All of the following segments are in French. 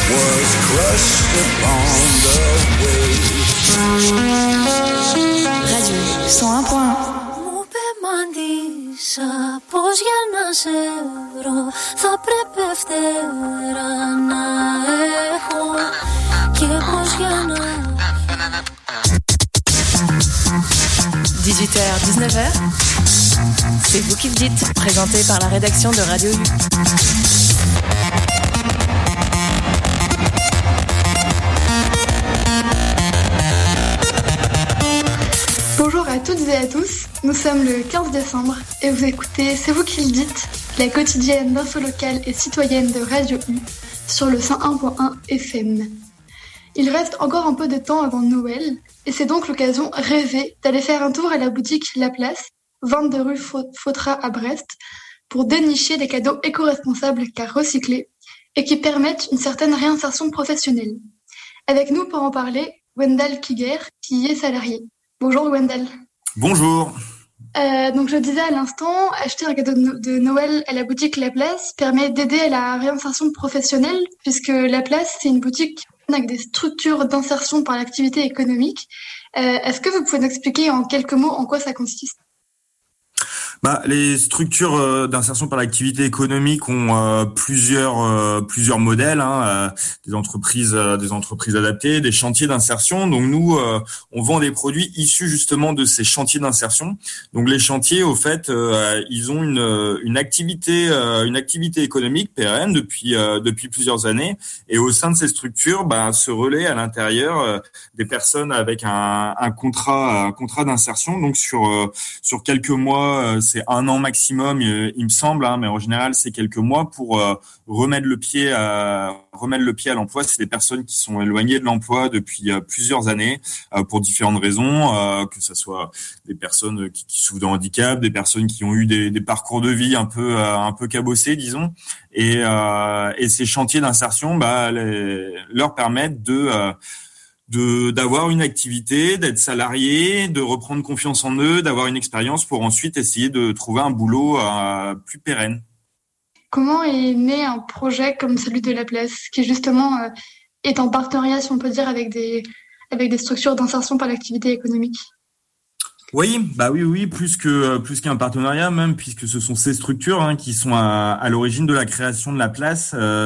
was crushed upon the way. Radio 101.1. Μου πεμαντήσα πως για να σε βρω θα πρέπει φτερά να έχω και πως για να 18h, 19h, c'est vous qui le dites, présenté par la rédaction de Radio U. Bonjour à toutes et à tous, nous sommes le 15 décembre et vous écoutez C'est vous qui le dites, la quotidienne d'info locale et citoyenne de Radio U sur le 101.1 FM. Il reste encore un peu de temps avant Noël et c'est donc l'occasion rêvée d'aller faire un tour à la boutique La Place, 22 rue Fautra à Brest, pour dénicher des cadeaux éco-responsables car recyclés et qui permettent une certaine réinsertion professionnelle. Avec nous pour en parler, Wendell Kiger, qui y est salarié. Bonjour Wendell. Bonjour. Donc je disais à l'instant, acheter un cadeau de Noël à la boutique La Place permet d'aider à la réinsertion professionnelle puisque La Place c'est une boutique avec des structures d'insertion par l'activité économique. Est-ce que vous pouvez nous expliquer en quelques mots en quoi ça consiste ? Les structures d'insertion par l'activité économique ont plusieurs modèles, des entreprises adaptées, des chantiers d'insertion. Donc nous, on vend des produits issus justement de ces chantiers d'insertion. Donc les chantiers, au fait, ils ont une activité économique pérenne depuis plusieurs années. Et au sein de ces structures, se relaient à l'intérieur des personnes avec un contrat d'insertion. Donc sur quelques mois. C'est un an maximum, il me semble, mais en général, c'est quelques mois pour remettre le pied à l'emploi. C'est des personnes qui sont éloignées de l'emploi depuis plusieurs années pour différentes raisons, que ce soit des personnes qui souffrent de handicap, des personnes qui ont eu des parcours de vie un peu cabossés, disons. Et ces chantiers d'insertion leur permettent d'avoir une activité, d'être salarié, de reprendre confiance en eux, d'avoir une expérience pour ensuite essayer de trouver un boulot plus pérenne. Comment est né un projet comme celui de La Place, qui justement est en partenariat, si on peut dire, avec des structures d'insertion par l'activité économique ? Oui, plus qu'un partenariat même, puisque ce sont ces structures qui sont à l'origine de la création de La Place.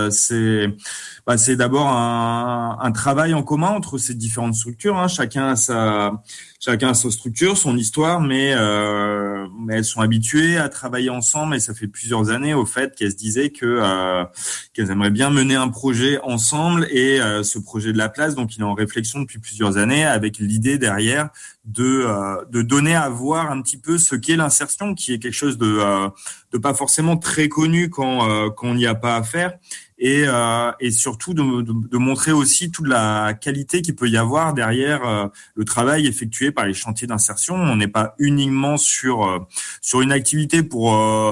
C'est d'abord un travail en commun entre ces différentes structures. Chacun a sa structure, son histoire, mais elles sont habituées à travailler ensemble et ça fait plusieurs années au fait qu'elles se disaient qu'elles aimeraient bien mener un projet ensemble et ce projet de La Place, donc il est en réflexion depuis plusieurs années avec l'idée derrière de donner à voir un petit peu ce qu'est l'insertion, qui est quelque chose de pas forcément très connu quand on n'y a pas affaire. Et surtout de montrer aussi toute la qualité qu'il peut y avoir derrière le travail effectué par les chantiers d'insertion. On n'est pas uniquement sur une activité pour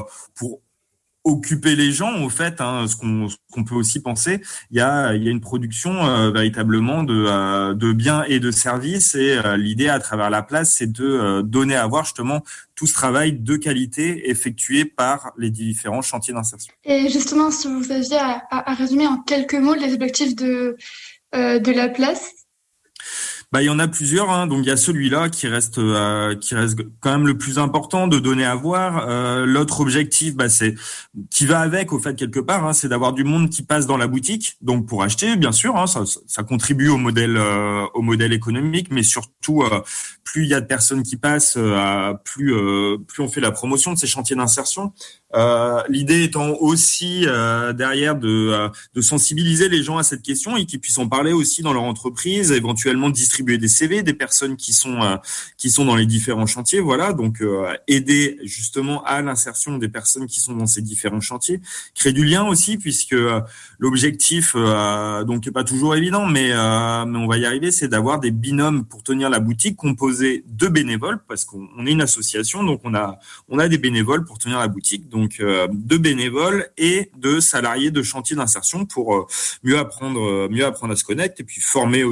occuper les gens, au fait, ce qu'on peut aussi penser. Il y a une production véritablement de biens et de services et l'idée à travers La Place, c'est de donner à voir justement tout ce travail de qualité effectué par les différents chantiers d'insertion. Et justement, si vous aviez à résumer en quelques mots les objectifs de La Place. Il y en a plusieurs, donc il y a celui-là qui reste quand même le plus important de donner à voir. L'autre objectif, c'est qui va avec au fait quelque part, c'est d'avoir du monde qui passe dans la boutique, donc pour acheter, bien sûr, ça contribue au modèle économique, mais surtout plus il y a de personnes qui passent, plus on fait la promotion de ces chantiers d'insertion. L'idée étant aussi derrière de sensibiliser les gens à cette question et qu'ils puissent en parler aussi dans leur entreprise, éventuellement distribuer des CV des personnes qui sont dans les différents chantiers, voilà, donc aider justement à l'insertion des personnes qui sont dans ces différents chantiers, créer du lien aussi puisque l'objectif donc est pas toujours évident, mais on va y arriver, c'est d'avoir des binômes pour tenir la boutique composés de bénévoles parce qu'on est une association, donc on a des bénévoles pour tenir la boutique. Donc donc de bénévoles et de salariés de chantier d'insertion pour mieux apprendre à se connaître et puis former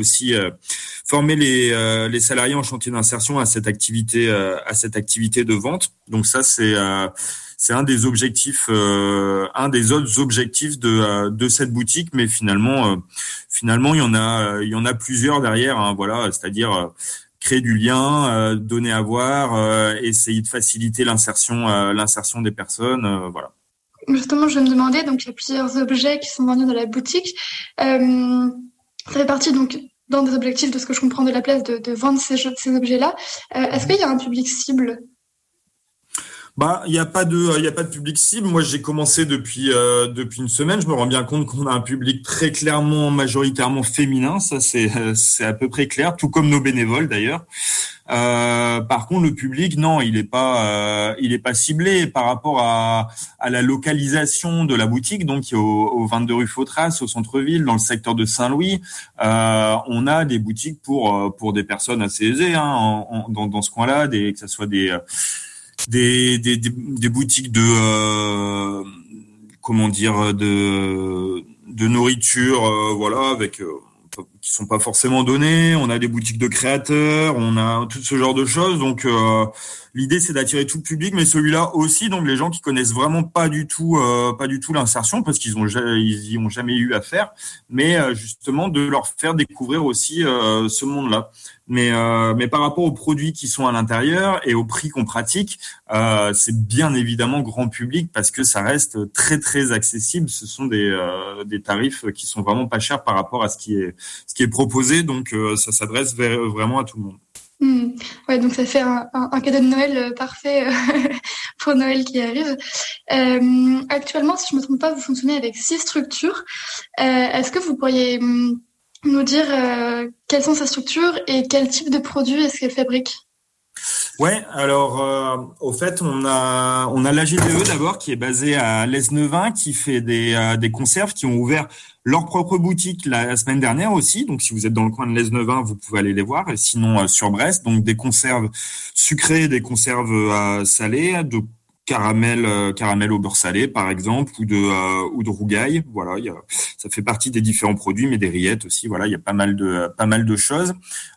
les salariés en chantier d'insertion à cette activité de vente. Donc ça c'est un des objectifs, un des autres objectifs de cette boutique, mais finalement il y en a plusieurs derrière, hein, voilà, c'est-à-dire créer du lien, donner à voir, essayer de faciliter l'insertion des personnes, voilà. Justement, je me demandais, donc il y a plusieurs objets qui sont vendus dans la boutique. Ça fait partie donc dans des objectifs de ce que je comprends de la place de vendre ces objets-là. Est-ce qu'il y a un public cible? Il y a pas de public cible. Moi, j'ai commencé depuis une semaine. Je me rends bien compte qu'on a un public très clairement, majoritairement féminin. Ça, c'est à peu près clair, tout comme nos bénévoles d'ailleurs. Par contre, le public, non, il est pas ciblé par rapport à la localisation de la boutique. Donc, au 22 rue Fautras, au centre-ville, dans le secteur de Saint-Louis, on a des boutiques pour des personnes assez aisées, hein, dans ce coin-là, que ça soit des boutiques de nourriture, voilà, avec qui sont pas forcément données. On a des boutiques de créateurs, on a tout ce genre de choses. Donc l'idée c'est d'attirer tout le public, mais celui-là aussi, donc les gens qui connaissent vraiment pas du tout l'insertion parce qu'ils y ont jamais eu affaire, mais justement de leur faire découvrir aussi ce monde-là. Mais par rapport aux produits qui sont à l'intérieur et au prix qu'on pratique, c'est bien évidemment grand public parce que ça reste très très accessible. Ce sont des tarifs qui sont vraiment pas chers par rapport à ce qui est proposé. Donc ça s'adresse vraiment à tout le monde. Ouais, donc ça fait un cadeau de Noël parfait pour Noël qui arrive. Actuellement, si je me trompe pas, vous fonctionnez avec 6 structures. Est-ce que vous pourriez nous dire quelles sont ces structures et quel type de produits est-ce qu'elles fabriquent? Ouais, alors au fait, on a l'AGDE d'abord qui est basé à l'Esnevin, qui fait des conserves, qui ont ouvert leur propre boutique la semaine dernière aussi. Donc si vous êtes dans le coin de l'Esnevin, vous pouvez aller les voir. Et sinon sur Brest, donc des conserves sucrées, des conserves salées, de caramel au beurre salé par exemple, ou de rougail. Voilà, ça fait partie des différents produits, mais des rillettes aussi. Voilà, il y a pas mal de choses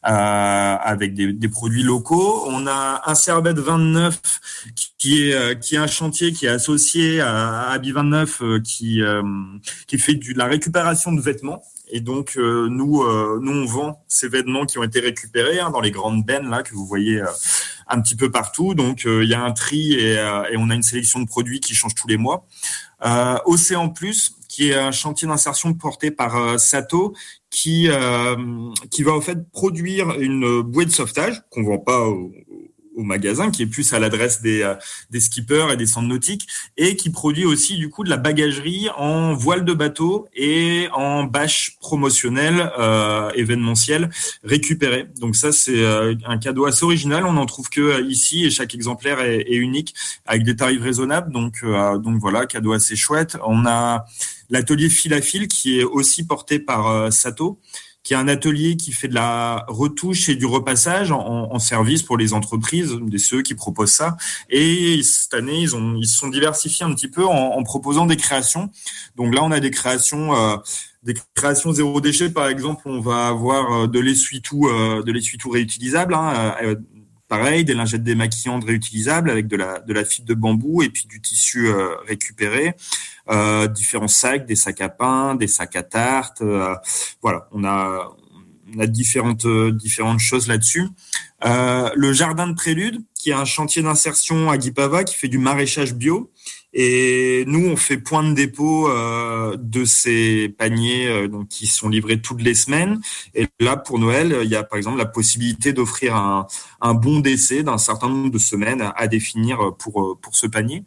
avec des produits locaux. On a un Cerbet 29 qui est un chantier qui est associé à Abi 29 qui fait de la récupération de vêtements. Et donc nous on vend ces vêtements qui ont été récupérés dans les grandes bennes là que vous voyez un petit peu partout. Donc il y a un tri et on a une sélection de produits qui change tous les mois. Océan Plus, qui est un chantier d'insertion porté par Sato, qui va au fait produire une bouée de sauvetage qu'on vend pas au magasin, qui est plus à l'adresse des skippers et des centres nautiques, et qui produit aussi du coup de la bagagerie en voile de bateau et en bâche promotionnelle événementielle récupérée. Donc ça c'est un cadeau assez original, on n'en trouve que ici et chaque exemplaire est unique avec des tarifs raisonnables. Donc voilà, cadeau assez chouette. On a l'atelier Fil à Fil qui est aussi porté par Sato, qui est un atelier qui fait de la retouche et du repassage en service pour les entreprises, ceux qui proposent ça. Et cette année, ils se sont diversifiés un petit peu en proposant des créations. Donc là, on a des créations zéro déchet, par exemple. On va avoir de l'essuie-tout réutilisable, pareil, des lingettes démaquillantes réutilisables avec de la fibre de bambou et puis du tissu récupéré. Différents sacs, des sacs à pain, des sacs à tarte. Voilà, on a différentes choses là-dessus. Le jardin de Prélude, qui est un chantier d'insertion à Guipava, qui fait du maraîchage bio. Et nous, on fait point de dépôt de ces paniers donc qui sont livrés toutes les semaines. Et là, pour Noël, il y a par exemple la possibilité d'offrir un bon d'essai d'un certain nombre de semaines à définir pour ce panier.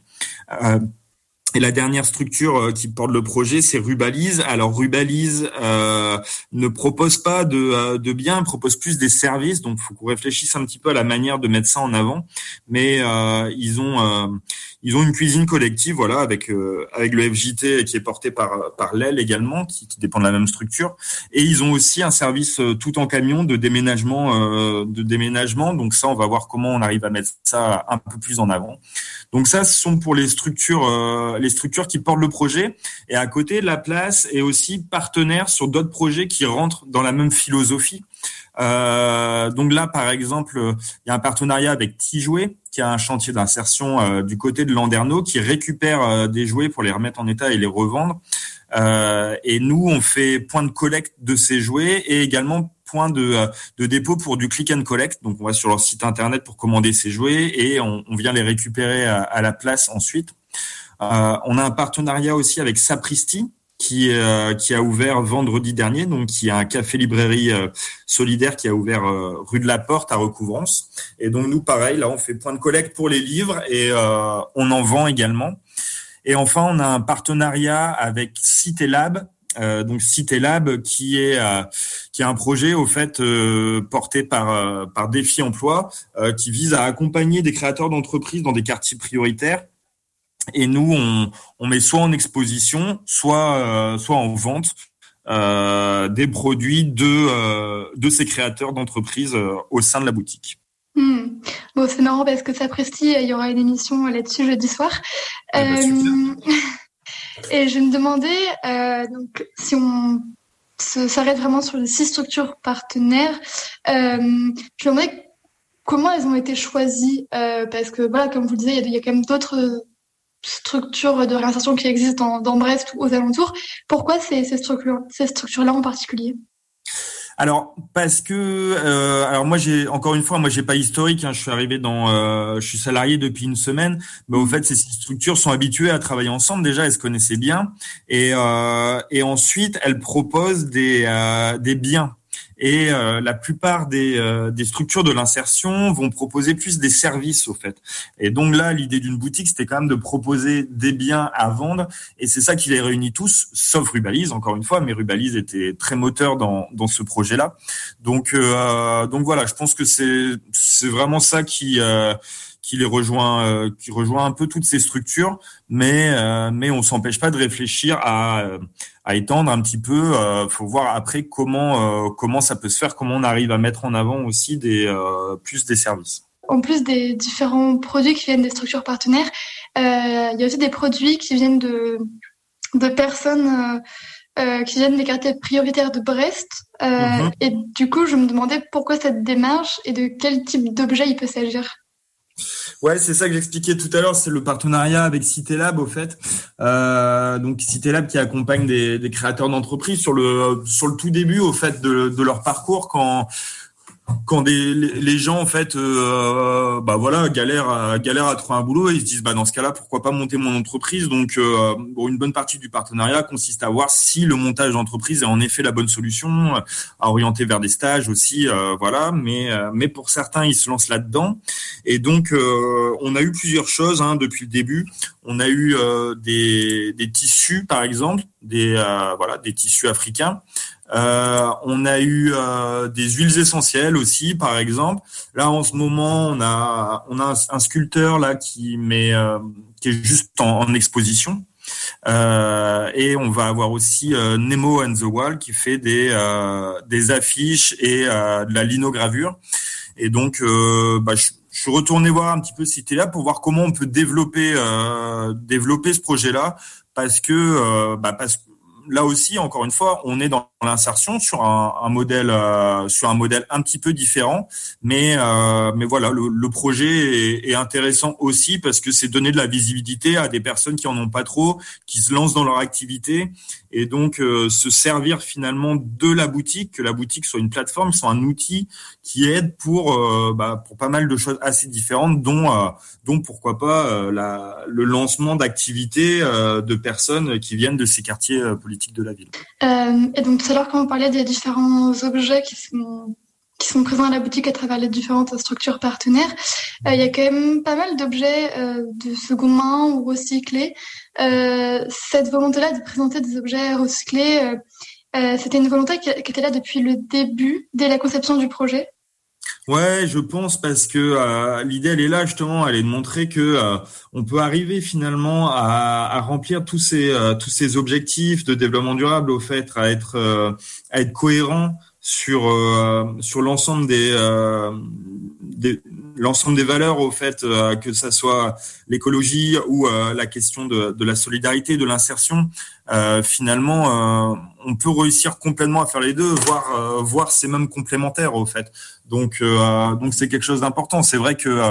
Et la dernière structure qui porte le projet, c'est Rubalise. Alors Rubalise ne propose pas de biens, propose plus des services. Donc, faut qu'on réfléchisse un petit peu à la manière de mettre ça en avant. Mais ils ont Ils ont une cuisine collective, voilà, avec le FJT qui est porté par l'EL également, qui dépend de la même structure. Et ils ont aussi un service tout en camion de déménagement. Donc ça, on va voir comment on arrive à mettre ça un peu plus en avant. Donc ça, ce sont pour les structures qui portent le projet. Et à côté, la place est aussi partenaire sur d'autres projets qui rentrent dans la même philosophie. Donc là, par exemple, il y a un partenariat avec Tijoué, qui a un chantier d'insertion du côté de Landerneau, qui récupère des jouets pour les remettre en état et les revendre. Et nous, on fait point de collecte de ces jouets et également point de dépôt pour du click and collect. Donc, on va sur leur site internet pour commander ces jouets et on vient les récupérer à la place ensuite. On a un partenariat aussi avec Sapristi, qui a ouvert vendredi dernier, donc qui a un café-librairie solidaire qui a ouvert rue de la Porte à Recouvrance. Et donc nous, pareil, là, on fait point de collecte pour les livres et on en vend également. Et enfin, on a un partenariat avec Cité Lab. Donc Cité Lab qui est un projet au fait porté par Défi Emploi qui vise à accompagner des créateurs d'entreprises dans des quartiers prioritaires. Et nous, on met soit en exposition, soit en vente des produits de ces créateurs d'entreprises au sein de la boutique. Bon, c'est marrant parce que Sapristi, il y aura une émission là-dessus jeudi soir. Et je me demandais, donc, si on s'arrête vraiment sur les 6 structures partenaires, je me demandais comment elles ont été choisies, parce que voilà, comme vous le disiez, il y a quand même d'autres structures de réinsertion qui existent dans Brest ou aux alentours. Pourquoi ces structures-là en particulier ? Alors parce que moi j'ai pas historique, hein, je suis salarié depuis une semaine, mais au fait ces structures sont habituées à travailler ensemble, déjà elles se connaissaient bien et ensuite elles proposent des biens. Et la plupart des structures de l'insertion vont proposer plus des services au fait. Et donc là, l'idée d'une boutique, c'était quand même de proposer des biens à vendre. Et c'est ça qui les réunit tous, sauf Rubalise, encore une fois. Mais Rubalise était très moteur dans ce projet-là. Donc voilà, je pense que c'est vraiment ça qui les rejoint, qui rejoint un peu toutes ces structures, mais on s'empêche pas de réfléchir à étendre un petit peu. Faut voir après comment ça peut se faire, comment on arrive à mettre en avant aussi plus des services. En plus des différents produits qui viennent des structures partenaires, il y a aussi des produits qui viennent de personnes qui viennent des quartiers prioritaires de Brest. Et du coup, je me demandais pourquoi cette démarche et de quel type d'objet il peut s'agir. Ouais, c'est ça que j'expliquais tout à l'heure, c'est le partenariat avec Cité Lab au fait. Donc Cité Lab qui accompagne des créateurs d'entreprises sur le tout début au fait de leur parcours quand les gens en fait galèrent à trouver un boulot et ils se disent dans ce cas-là pourquoi pas monter mon entreprise. Donc une bonne partie du partenariat consiste à voir si le montage d'entreprise est en effet la bonne solution, à orienter vers des stages aussi, mais pour certains ils se lancent là-dedans. Et donc on a eu plusieurs choses depuis le début. On a eu des tissus par exemple, des tissus africains. On a eu des huiles essentielles aussi, par exemple. Là, en ce moment, on a un sculpteur là qui est juste en exposition. Et on va avoir aussi Nemo and the Wall qui fait des affiches et de la linogravure. Et donc, je suis retourné voir un petit peu Cité Lab pour voir comment on peut développer ce projet-là, parce que là aussi, encore une fois, on est dans l'insertion sur un modèle un petit peu différent, mais voilà, le projet est intéressant aussi parce que c'est donner de la visibilité à des personnes qui en ont pas trop, qui se lancent dans leur activité, et donc se servir finalement de la boutique, que la boutique soit une plateforme, soit un outil qui aide pour pas mal de choses assez différentes, dont pourquoi pas le lancement d'activités de personnes qui viennent de ces quartiers politiques de la ville. Et donc tout à l'heure, quand on parlait des différents objets qui sont présents à la boutique à travers les différentes structures partenaires, il y a quand même pas mal d'objets de seconde main ou recyclés. Cette volonté-là de présenter des objets recyclés, c'était une volonté qui était là depuis le début, dès la conception du projet. Ouais, je pense parce que l'idée elle est là justement, elle est de montrer que on peut arriver finalement à remplir tous ces objectifs de développement durable, au fait, à être cohérent sur l'ensemble l'ensemble des valeurs, au fait, que ça soit l'écologie ou la question de la solidarité, de l'insertion. Finalement, on peut réussir complètement à faire les deux, voire c'est même complémentaire, au fait. Donc c'est quelque chose d'important. C'est vrai que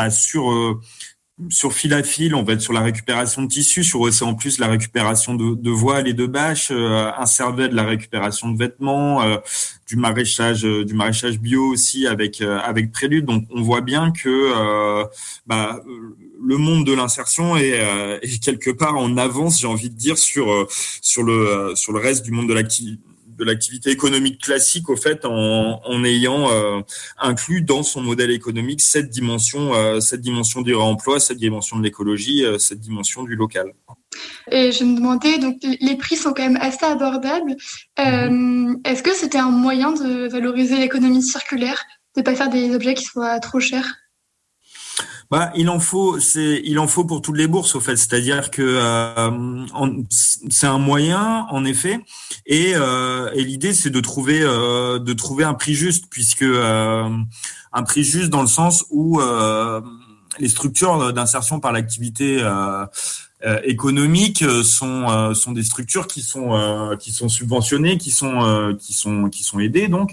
sur fil à fil, on va être sur la récupération de tissus, sur aussi en plus la récupération de voiles et de bâches, un Servet de la récupération de vêtements, du maraîchage bio aussi avec Prélude. Donc on voit bien que le monde de l'insertion est quelque part en avance, j'ai envie de dire, sur le reste du monde de l'activité économique classique, au fait, en ayant inclus dans son modèle économique cette dimension du réemploi, cette dimension de l'écologie, cette dimension du local. Et je me demandais, donc les prix sont quand même assez abordables. Est-ce que c'était un moyen de valoriser l'économie circulaire, de pas faire des objets qui soient trop chers? Il en faut pour toutes les bourses, au fait. C'est-à-dire que c'est un moyen, en effet, et l'idée c'est de trouver un prix juste, puisque un prix juste dans le sens où les structures d'insertion par l'activité économiques sont des structures qui sont subventionnées, qui sont aidées, donc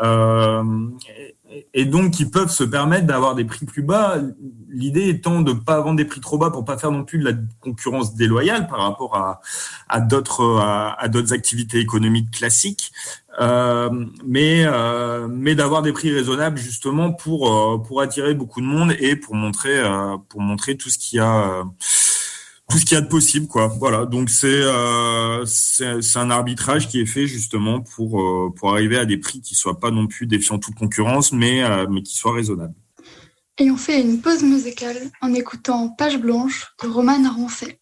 et donc qui peuvent se permettre d'avoir des prix plus bas. L'idée étant de pas vendre des prix trop bas pour pas faire non plus de la concurrence déloyale par rapport à d'autres activités économiques classiques, mais d'avoir des prix raisonnables justement pour attirer beaucoup de monde et pour montrer tout ce qu'il y a de possible, quoi. Voilà. Donc c'est un arbitrage qui est fait justement pour arriver à des prix qui soient pas non plus défiant toute concurrence, mais qui soient raisonnables. Et on fait une pause musicale en écoutant Page blanche de Roman Aronfay.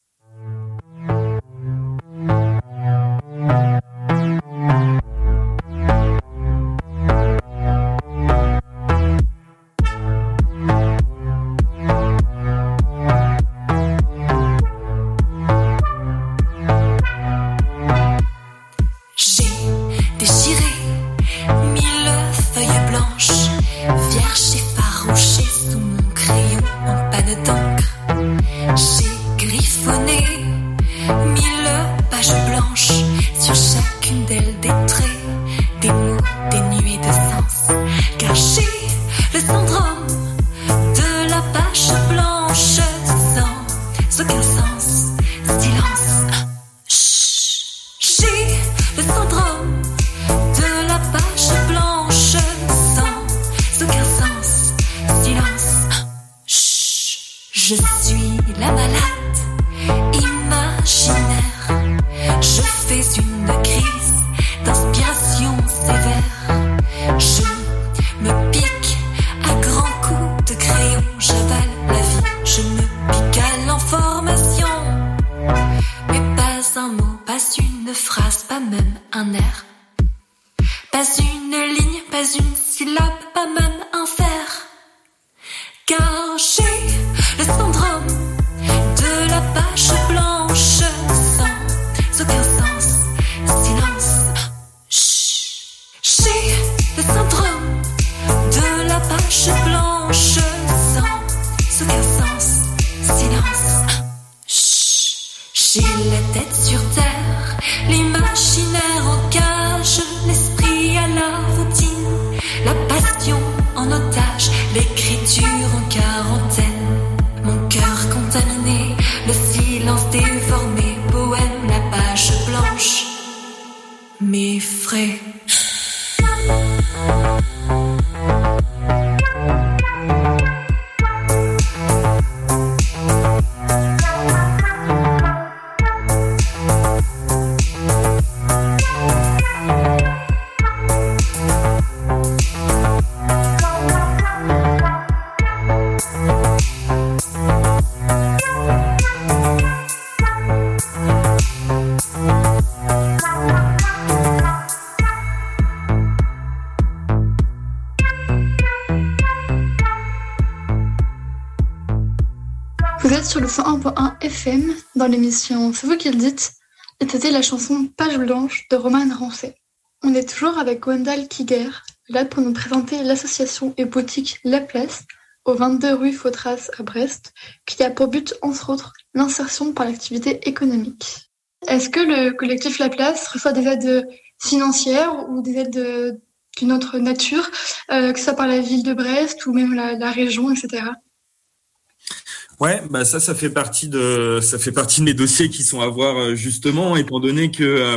sur le 101.1 FM dans l'émission C'est vous qui le dites. Et c'était la chanson Page Blanche de Roman Rancet. On est toujours avec Gwendal Kiger, là pour nous présenter l'association et boutique La Place, au 22 rue Fautras à Brest, qui a pour but, entre autres, l'insertion par l'activité économique. Est-ce que le collectif La Place reçoit des aides financières ou des aides d'une autre nature, que ce soit par la ville de Brest ou même la région, etc.? Ouais, bah ça fait partie de mes dossiers qui sont à voir justement, étant donné que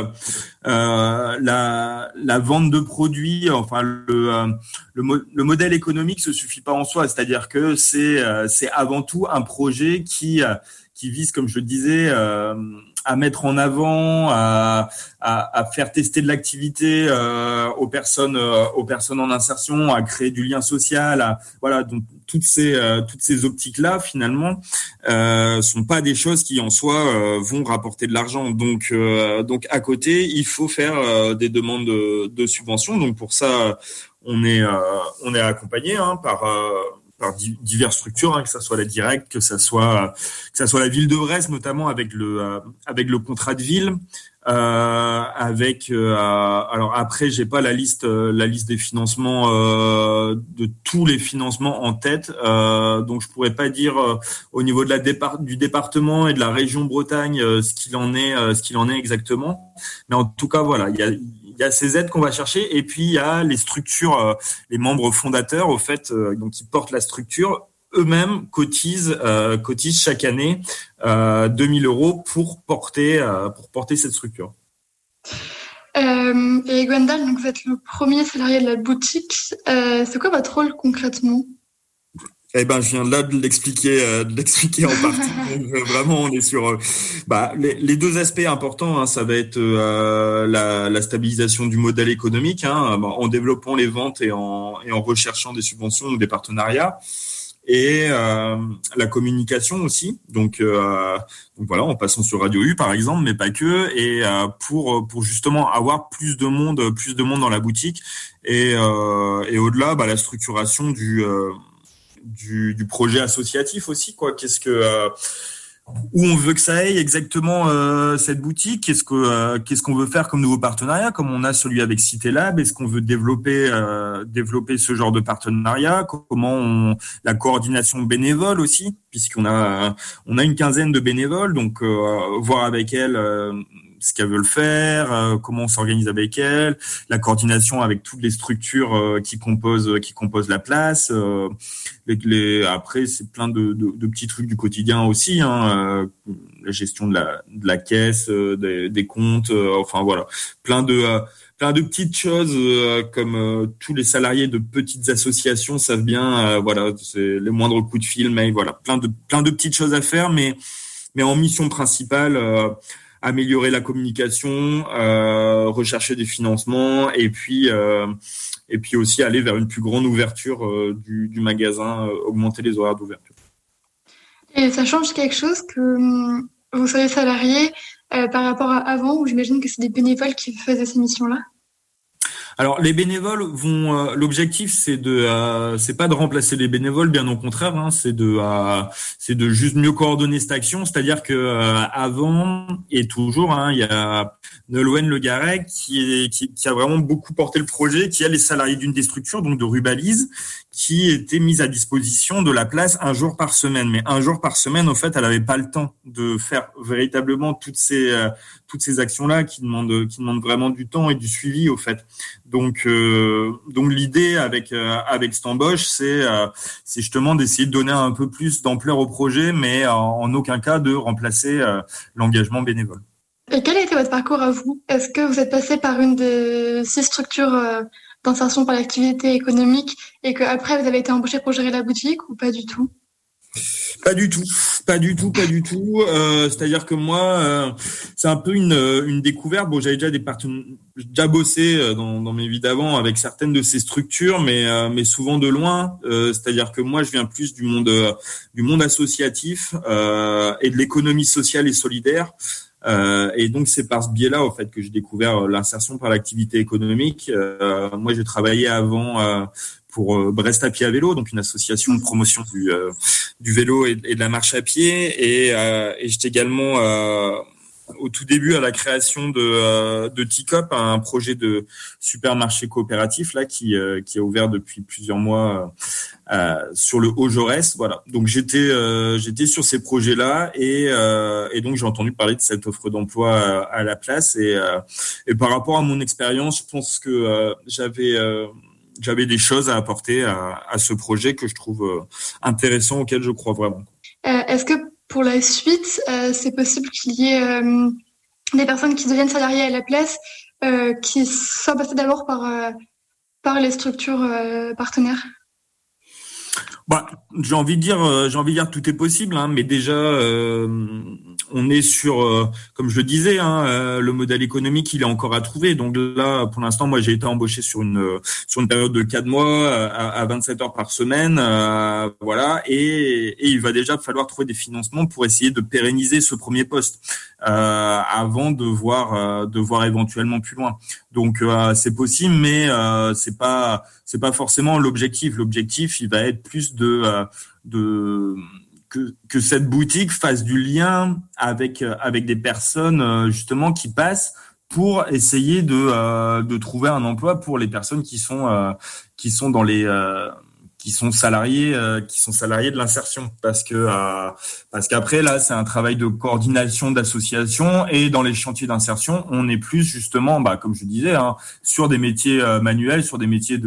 la vente de produits, enfin le modèle économique se suffit pas en soi, c'est-à-dire que c'est avant tout un projet qui vise, comme je le disais, à mettre en avant, à faire tester de l'activité aux personnes en insertion, à créer du lien social, voilà. Donc toutes ces optiques-là, finalement, sont pas des choses qui en soi vont rapporter de l'argent. Donc à côté, il faut faire des demandes de subventions. Donc pour ça, on est accompagné par diverses structures, que ça soit la Directe, que ça soit la ville de Brest, notamment avec le contrat de ville, alors après j'ai pas la liste des financements, de tous les financements en tête, donc je pourrais pas dire au niveau de du département et de la région Bretagne ce qu'il en est exactement, mais en tout cas voilà, il y a ces aides qu'on va chercher, et puis il y a les structures, les membres fondateurs, au fait, donc qui portent la structure, eux-mêmes cotisent chaque année 2 000 € pour porter cette structure. Et Gwendal, donc vous êtes le premier salarié de la boutique. C'est quoi votre rôle concrètement ? Eh ben, je viens là de l'expliquer en partie. Donc, vraiment, on est sur les deux aspects importants. Ça va être la stabilisation du modèle économique, en développant les ventes et en recherchant des subventions ou des partenariats, et la communication aussi. Donc voilà, en passant sur Radio U par exemple, mais pas que, et pour justement avoir plus de monde dans la boutique, et au-delà, la structuration du projet associatif aussi, quoi. Où on veut que ça aille exactement, cette boutique. Qu'est-ce qu'on veut faire comme nouveau partenariat, comme on a celui avec Cité Lab? Est-ce qu'on veut développer ce genre de partenariat? Comment la coordination bénévole aussi, puisqu'on a une quinzaine de bénévoles, donc voir avec elles ce qu'elles veulent faire, comment on s'organise avec elles, la coordination avec toutes les structures qui composent la place. Après, c'est plein de petits trucs du quotidien aussi, la gestion de la caisse, des comptes, enfin voilà, plein de petites choses, comme tous les salariés de petites associations savent bien, voilà, c'est les moindres coups de fil, mais voilà, plein de petites choses à faire, mais en mission principale, améliorer la communication, rechercher des financements, et puis aussi aller vers une plus grande ouverture du magasin, augmenter les horaires d'ouverture. Et ça change quelque chose que vous soyez salarié par rapport à avant, où j'imagine que c'est des bénévoles qui faisaient ces missions-là? Alors les bénévoles vont, l'objectif c'est pas de remplacer les bénévoles, bien au contraire, c'est de juste mieux coordonner cette action. C'est-à-dire que avant et toujours, il y a Nolwenn Le Garec qui a vraiment beaucoup porté le projet, qui a les salariés d'une des structures, donc de Rubalise, qui était mise à disposition de la place un jour par semaine. Mais un jour par semaine, au fait, elle avait pas le temps de faire véritablement toutes ces actions-là qui demandent vraiment du temps et du suivi, au fait. Donc l'idée avec cette embauche, c'est justement d'essayer de donner un peu plus d'ampleur au projet, mais en aucun cas de remplacer l'engagement bénévole. Et quel a été votre parcours à vous? Est-ce que vous êtes passé par une des 6 structures d'insertion par l'activité économique, et qu'après vous avez été embauché pour gérer la boutique, ou pas du tout? Pas du tout. C'est-à-dire que moi, c'est un peu une découverte. Bon, j'avais déjà bossé dans mes vies d'avant avec certaines de ces structures, mais souvent de loin. C'est-à-dire que moi, je viens plus du monde associatif et de l'économie sociale et solidaire. Et donc c'est par ce biais-là, au fait, que j'ai découvert l'insertion par l'activité économique. Moi, j'ai travaillé avant pour Brest à pied à vélo, donc une association de promotion du vélo et de la marche à pied. Et j'étais également au tout début à la création de TICOP, un projet de supermarché coopératif là qui est ouvert depuis plusieurs mois sur le Haut-Jaurès. Voilà. Donc j'étais sur ces projets-là et donc j'ai entendu parler de cette offre d'emploi à la place et par rapport à mon expérience, je pense que j'avais des choses à apporter à ce projet que je trouve intéressant, auquel je crois vraiment. Est-ce que pour la suite, c'est possible qu'il y ait des personnes qui deviennent salariées à la place, qui soient passées d'abord par les structures partenaires? J'ai envie de dire tout est possible, hein, mais déjà on est sur, comme je le disais, le modèle économique il est encore à trouver. Donc là, pour l'instant, moi j'ai été embauché sur une période de 4 mois à 27 heures par semaine, voilà, et il va déjà falloir trouver des financements pour essayer de pérenniser ce premier poste avant de voir éventuellement plus loin. Donc c'est possible, mais c'est pas forcément l'objectif. L'objectif, il va être plus que cette boutique fasse du lien avec des personnes justement qui passent pour essayer de trouver un emploi pour les personnes qui sont dans les qui sont salariés de l'insertion, parce qu'après là c'est un travail de coordination d'association, et dans les chantiers d'insertion on est plus justement comme je disais sur des métiers manuels, sur des métiers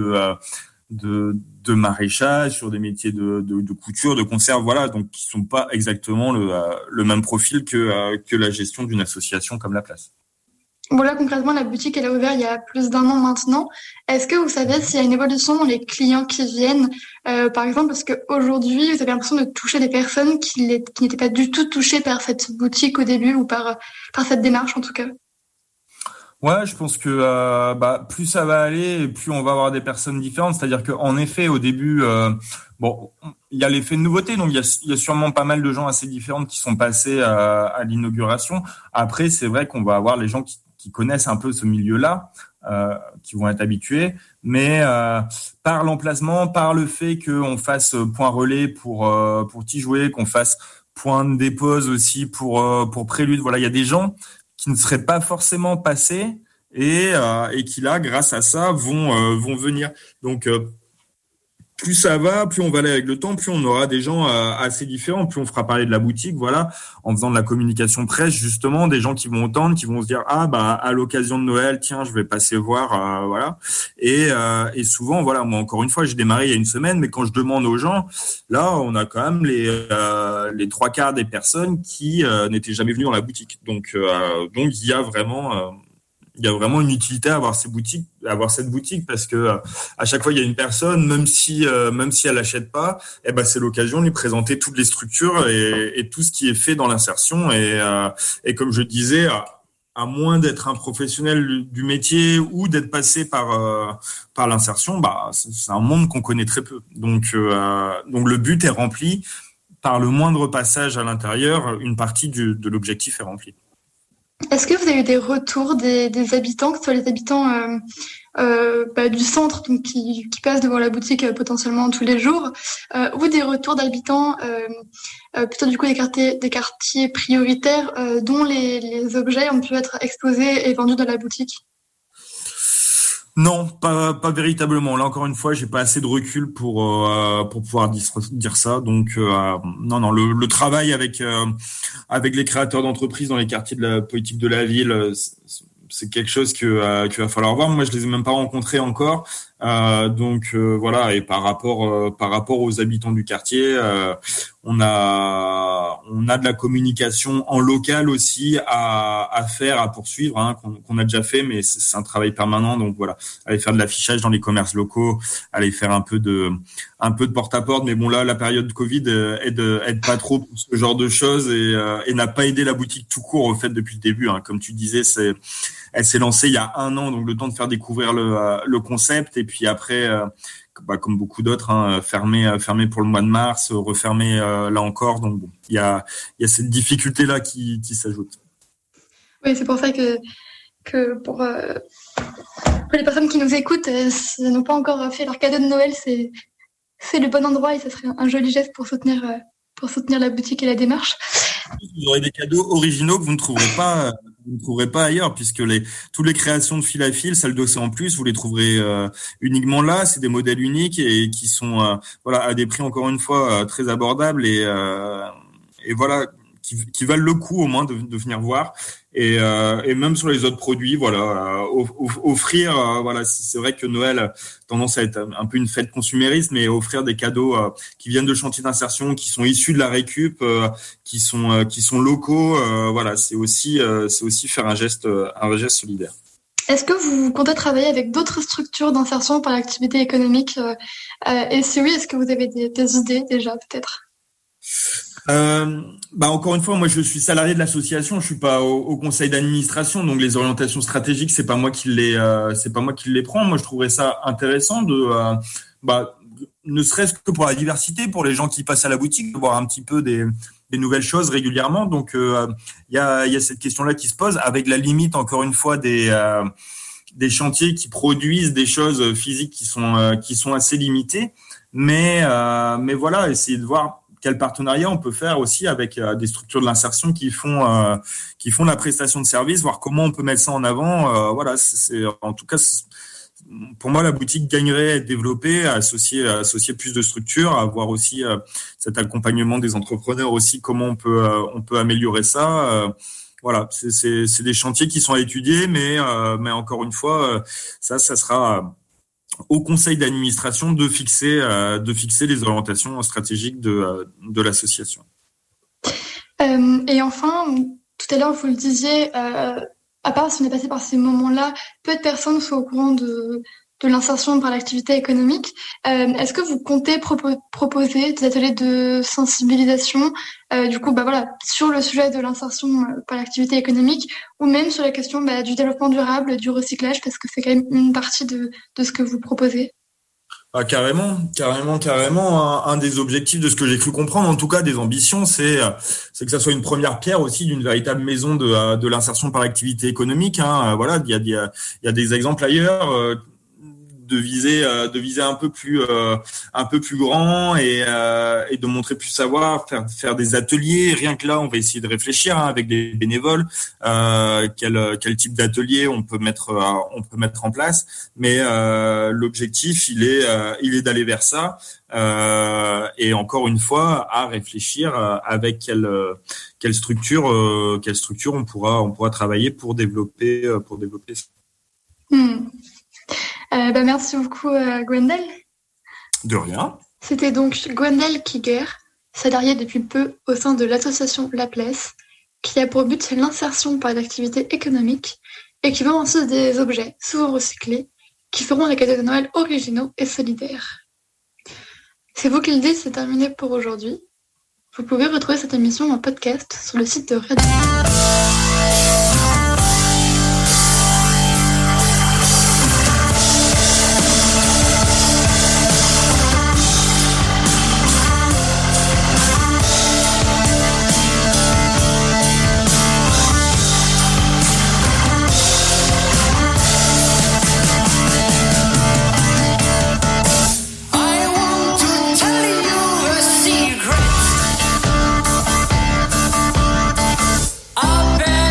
de maraîchage, sur des métiers de couture, de conserve, voilà, donc qui sont pas exactement le même profil que la gestion d'une association comme la place. Bon, là, concrètement, la boutique, elle a ouvert il y a plus d'1 an maintenant. Est-ce que vous savez s'il y a une évolution dans les clients qui viennent, par exemple, parce qu'aujourd'hui, vous avez l'impression de toucher des personnes qui n'étaient pas du tout touchées par cette boutique au début, ou par cette démarche, en tout cas? Ouais, je pense que plus ça va aller, plus on va avoir des personnes différentes. C'est-à-dire qu'en effet, au début, il y a l'effet de nouveauté, donc il y a sûrement pas mal de gens assez différents qui sont passés à l'inauguration. Après, c'est vrai qu'on va avoir les gens qui connaissent un peu ce milieu-là, qui vont être habitués, mais par l'emplacement, par le fait qu'on fasse point relais pour Tigoué, qu'on fasse point de dépose aussi pour Prélude. Voilà, il y a des gens qui ne seraient pas forcément passés et qui là, grâce à ça, vont venir. Donc plus ça va, plus on va aller avec le temps, plus on aura des gens assez différents, plus on fera parler de la boutique, voilà, en faisant de la communication presse, justement, des gens qui vont entendre, qui vont se dire à l'occasion de Noël, tiens, je vais passer voir, voilà. Et souvent, voilà, moi encore une fois, j'ai démarré il y a 1 semaine, mais quand je demande aux gens, là, on a quand même les 3/4 des personnes qui n'étaient jamais venues dans la boutique. Donc il y a vraiment une utilité à avoir cette boutique, parce que à chaque fois il y a une personne, même si elle achète pas, c'est l'occasion de lui présenter toutes les structures et tout ce qui est fait dans l'insertion, et comme je disais, à moins d'être un professionnel du métier ou d'être passé par l'insertion, c'est un monde qu'on connaît très peu. Donc le but est rempli par le moindre passage à l'intérieur, une partie de l'objectif est remplie. Est-ce que vous avez eu des retours des habitants, que ce soit les habitants du centre, donc qui passent devant la boutique potentiellement tous les jours, ou des retours d'habitants plutôt du coup des quartiers prioritaires dont les objets ont pu être exposés et vendus dans la boutique? Non, pas véritablement. Là, encore une fois, j'ai pas assez de recul pour pouvoir dire ça. Donc, non. Le travail avec les créateurs d'entreprises dans les quartiers de la politique de la ville, c'est quelque chose qu'il va falloir voir. Moi, je les ai même pas rencontrés encore. Voilà. Et par rapport aux habitants du quartier, on a de la communication en local aussi à faire, à poursuivre, qu'on a déjà fait, mais c'est un travail permanent. Donc voilà, aller faire de l'affichage dans les commerces locaux, aller faire un peu de porte-à-porte. Mais bon, là, la période de Covid aide pas trop pour ce genre de choses, et n'a pas aidé la boutique tout court, au fait, depuis le début. Comme tu disais, elle s'est lancée il y a 1 an, donc le temps de faire découvrir le concept, et puis après, comme beaucoup d'autres, fermé pour le mois de mars, refermé là encore. Donc il y a cette difficulté là qui s'ajoute. Oui, c'est pour ça que que pour les personnes qui nous écoutent, n'ont pas encore fait leur cadeau de Noël, c'est le bon endroit et ça serait un joli geste pour soutenir la boutique et la démarche. Vous aurez des cadeaux originaux que vous ne trouverez pas ailleurs, puisque toutes les créations de fil à fil, celles d'Océan Plus, vous les trouverez uniquement là. C'est des modèles uniques et qui sont à des prix encore une fois très abordables et voilà, qui valent le coup au moins de venir voir. Et même sur les autres produits, offrir, c'est vrai que Noël a tendance à être un peu une fête consumériste, mais offrir des cadeaux qui viennent de chantiers d'insertion, qui sont issus de la récup, qui sont locaux, c'est aussi faire un geste solidaire. Est-ce que vous comptez travailler avec d'autres structures d'insertion par l'activité économique et si oui, est-ce que vous avez des idées déjà peut-être? Encore une fois, moi je suis salarié de l'association, je suis pas au conseil d'administration, donc les orientations stratégiques c'est pas moi qui les prends. Moi je trouverais ça intéressant ne serait-ce que pour la diversité, pour les gens qui passent à la boutique, de voir un petit peu des nouvelles choses régulièrement. Donc il y a cette question-là qui se pose, avec la limite encore une fois des chantiers qui produisent des choses physiques qui sont assez limitées, mais voilà, essayer de voir quel partenariat on peut faire aussi avec des structures de l'insertion qui font la prestation de service, voir comment on peut mettre ça en avant. En tout cas, pour moi, la boutique gagnerait à être développée, à associer plus de structures, à voir aussi cet accompagnement des entrepreneurs aussi, comment on peut améliorer ça. C'est des chantiers qui sont à étudier, mais encore une fois, ça sera au conseil d'administration de fixer les orientations stratégiques de l'association. Et enfin, tout à l'heure vous le disiez, à part si on est passé par ces moments-là, peu de personnes sont au courant de l'insertion par l'activité économique. Est-ce que vous comptez proposer des ateliers de sensibilisation sur le sujet de l'insertion par l'activité économique ou même sur la question du développement durable, du recyclage, parce que c'est quand même une partie de ce que vous proposez? Carrément. Un des objectifs de ce que j'ai cru comprendre, en tout cas des ambitions, c'est que ça soit une première pierre aussi d'une véritable maison de l'insertion par l'activité économique. Il y a des exemples ailleurs. De viser un peu plus grand et de montrer plus savoir, faire des ateliers. Rien que là, on va essayer de réfléchir avec des bénévoles quel type d'atelier on peut mettre en place. Mais l'objectif, il est d'aller vers ça. Et encore une fois, à réfléchir avec quelle structure on pourra travailler pour développer ça. Merci beaucoup, Gwendal. De rien. C'était donc Gwendal Kiger, salariée depuis peu au sein de l'association La Place, qui a pour but l'insertion par l'activité économique et qui vend ainsi des objets, souvent recyclés, qui feront les cadeaux de Noël originaux et solidaires. C'est vous qui le dites, c'est terminé pour aujourd'hui. Vous pouvez retrouver cette émission en podcast sur le site de Radio. I've been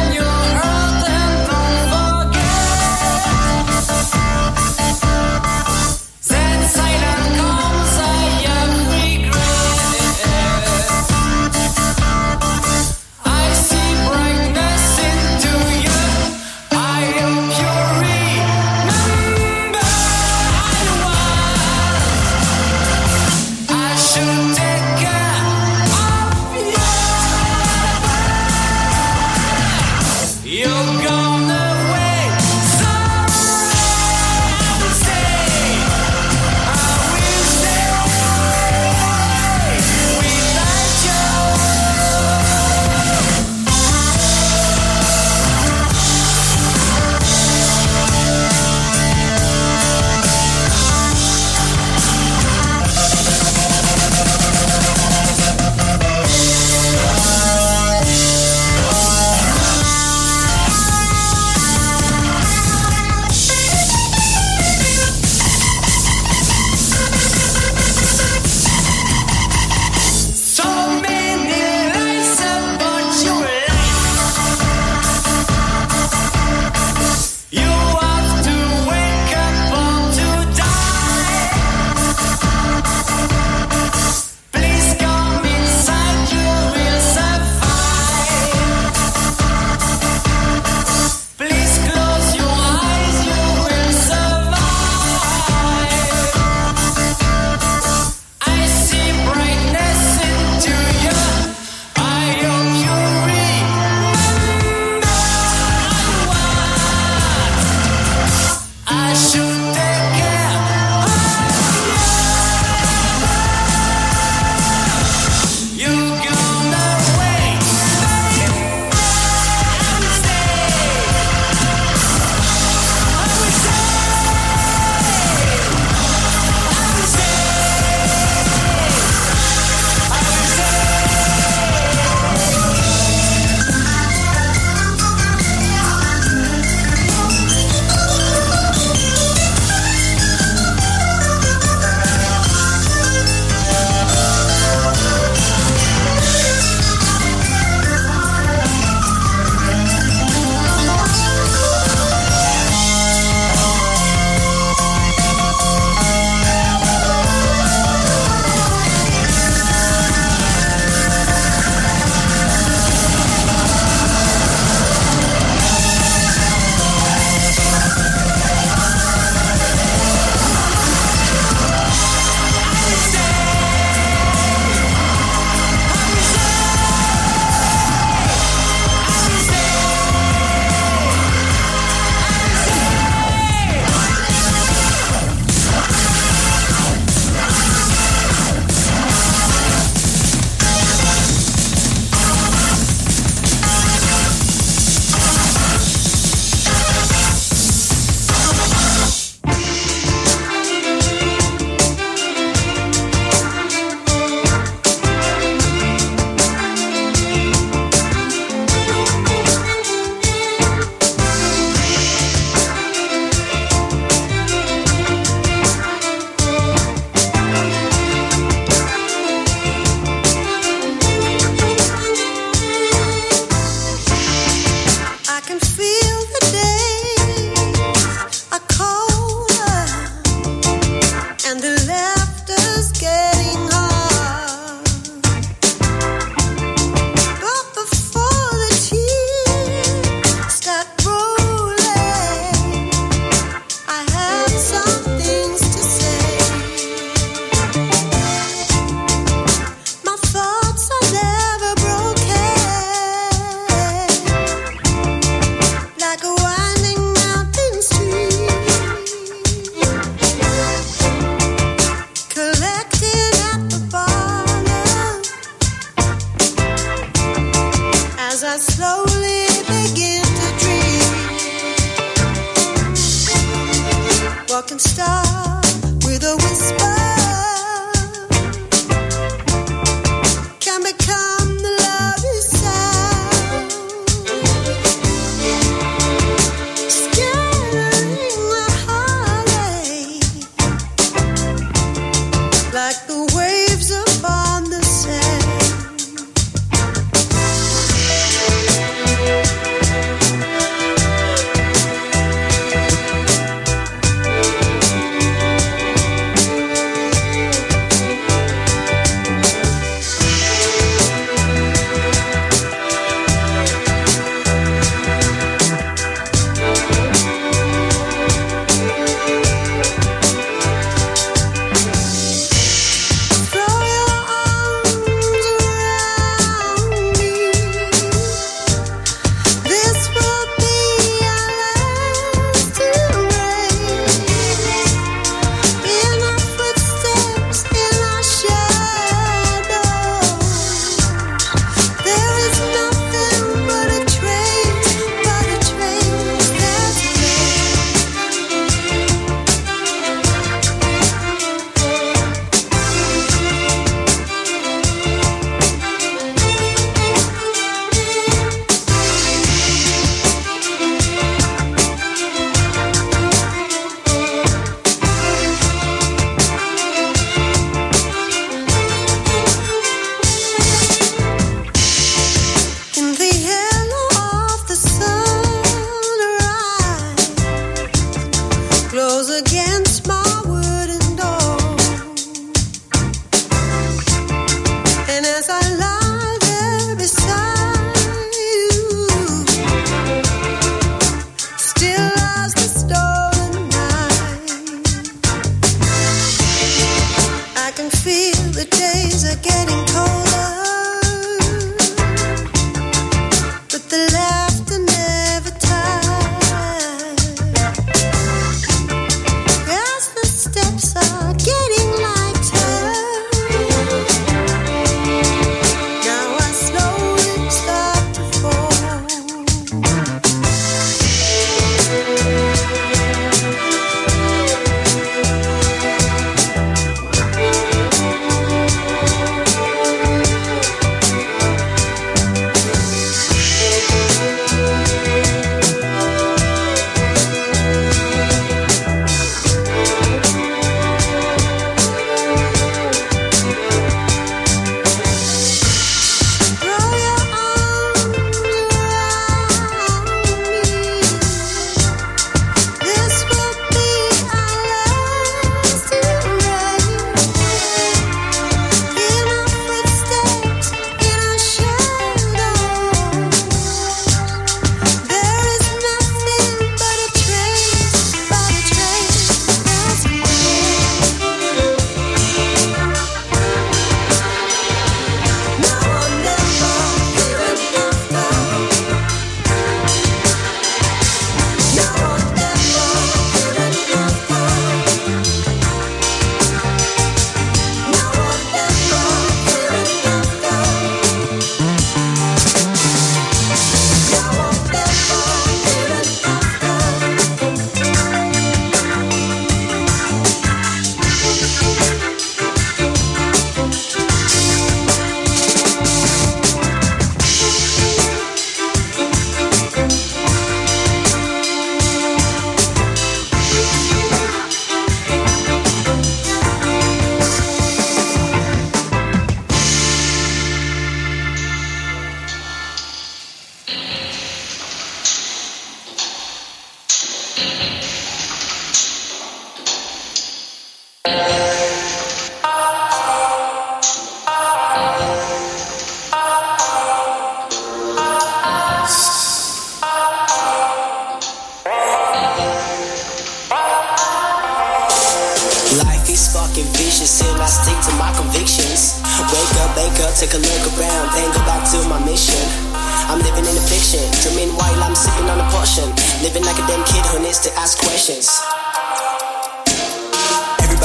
Take a look around, then go back to my mission. I'm living in a fiction, dreaming while I'm sipping on a potion. Living like a damn kid who needs to ask questions. Everybody wanna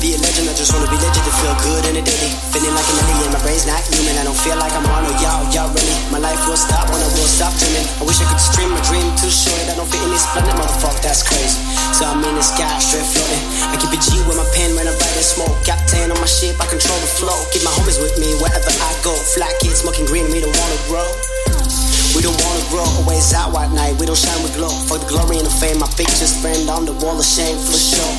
be a legend, I just wanna be legend to feel good in the daily. Feeling like an alien, my brain's not human. I don't feel like I'm on y'all really. My life will stop when I will stop dreaming. I wish I could stream my dream too short. I don't fit in this planet, motherfucker, that's crazy. So I'm in the sky, straight floating. I keep a G with my pen when I write and smoke. Captain on my ship, I control the flow. Keep my homies with me wherever I go. Fly kids smoking green, we don't wanna grow. We don't wanna grow, always out at night. We don't shine, we glow. Fuck the glory and the fame. My pictures framed on the wall of shame for sure.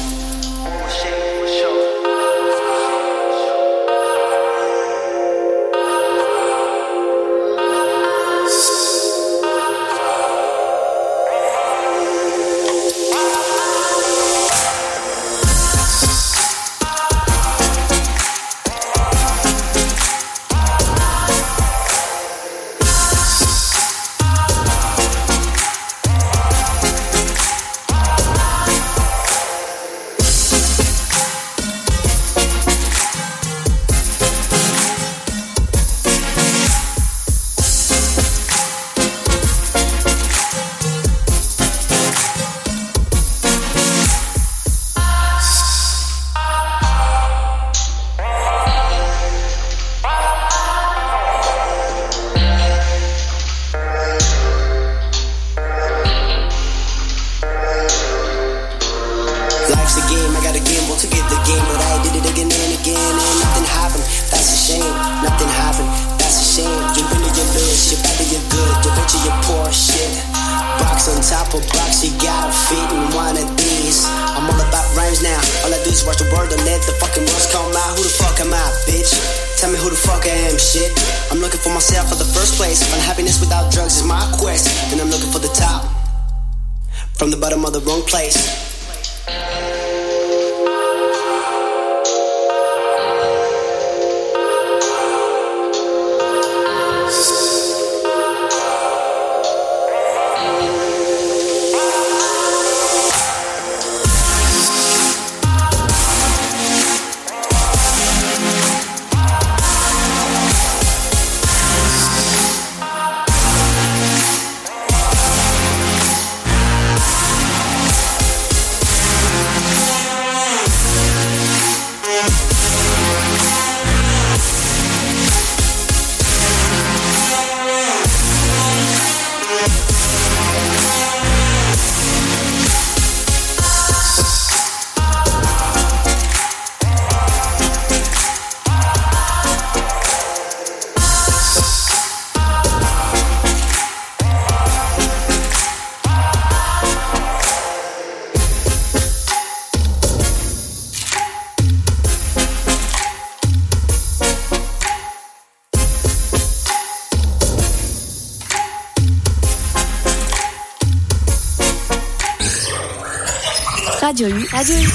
Radio U,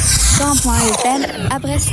100.1 FM à Brest.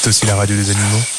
aussi la radio des animaux.